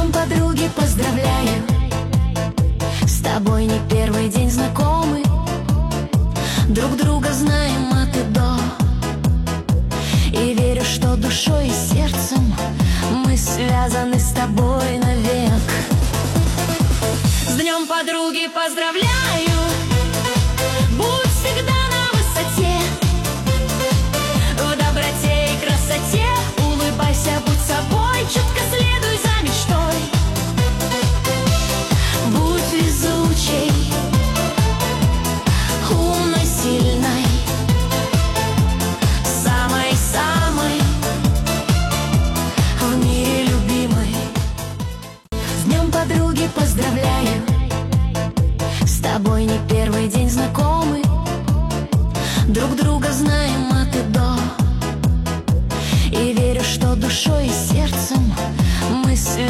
днем подруги поздравляю, с тобой не первый день знакомы, друг друга знаем от и до. И верю, что душой и сердцем мы связаны с тобой навек. С днем подруги поздравляю, будь всегда на высоте, в доброте и красоте. Улыбайся, будь собой, чутко следуй за мечтой. Будь везучей, умной, сильной, самой-самой в мире любимой. С днем подруги поздравляю, с тобой не первый день знакомы, друг друга знаем от и до. И верю, что душой и сердцем мы связаны